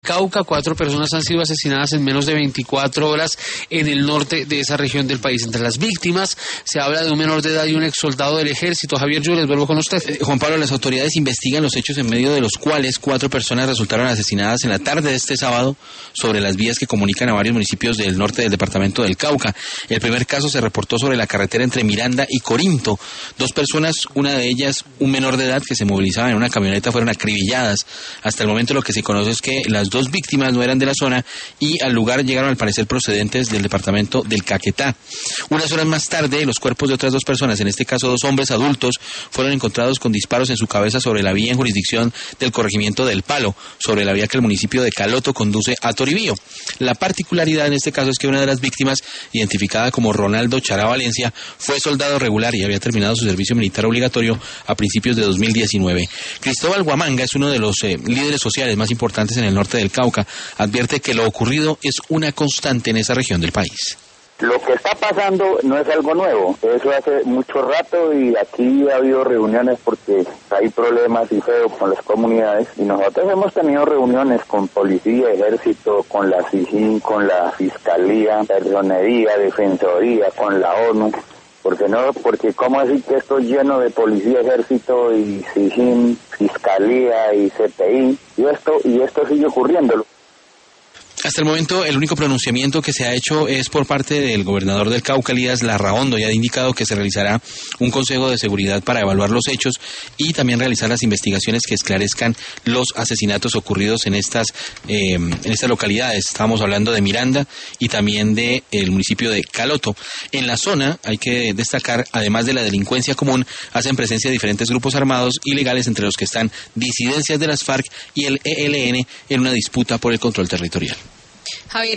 Cauca. 4 personas han sido asesinadas en menos de 24 horas en el norte de esa región del país. Entre las víctimas se habla de un menor de edad y un exsoldado del ejército. Javier Llures, vuelvo con usted. Juan Pablo, las autoridades investigan los hechos en medio de los cuales 4 personas resultaron asesinadas en la tarde de este sábado sobre las vías que comunican a varios municipios del norte del departamento del Cauca. El primer caso se reportó sobre la carretera entre Miranda y Corinto. 2 personas, una de ellas un menor de edad que se movilizaba en una camioneta, fueron acribilladas. Hasta el momento lo que se conoce es que las 2 víctimas no eran de la zona y al lugar llegaron al parecer procedentes del departamento del Caquetá. Unas horas más tarde, los cuerpos de otras 2 personas, en este caso 2 hombres adultos, fueron encontrados con disparos en su cabeza sobre la vía en jurisdicción del corregimiento del Palo, sobre la vía que el municipio de Caloto conduce a Toribío. La particularidad en este caso es que una de las víctimas, identificada como Ronaldo Chará Valencia, fue soldado regular y había terminado su servicio militar obligatorio a principios de 2019. Cristóbal Guamanga es uno de los líderes sociales más importantes en el norte del Cauca. Advierte que lo ocurrido es una constante en esa región del país. Lo que está pasando no es algo nuevo, eso hace mucho rato y aquí ha habido reuniones porque hay problemas y feo con las comunidades y nosotros hemos tenido reuniones con policía, ejército, con la SIJIN, con la Fiscalía, Personería, Defensoría, con la ONU, porque cómo decir que esto es lleno de policía, ejército y SIJIN, Fiscalía y CPI y esto sigue ocurriendo. Hasta el momento, el único pronunciamiento que se ha hecho es por parte del gobernador del Cauca, Elías Larraondo, y ha indicado que se realizará un consejo de seguridad para evaluar los hechos y también realizar las investigaciones que esclarezcan los asesinatos ocurridos en estas localidades. Estamos hablando de Miranda y también del municipio de Caloto. En la zona, hay que destacar, además de la delincuencia común, hacen presencia diferentes grupos armados ilegales, entre los que están disidencias de las FARC y el ELN en una disputa por el control territorial. Javier,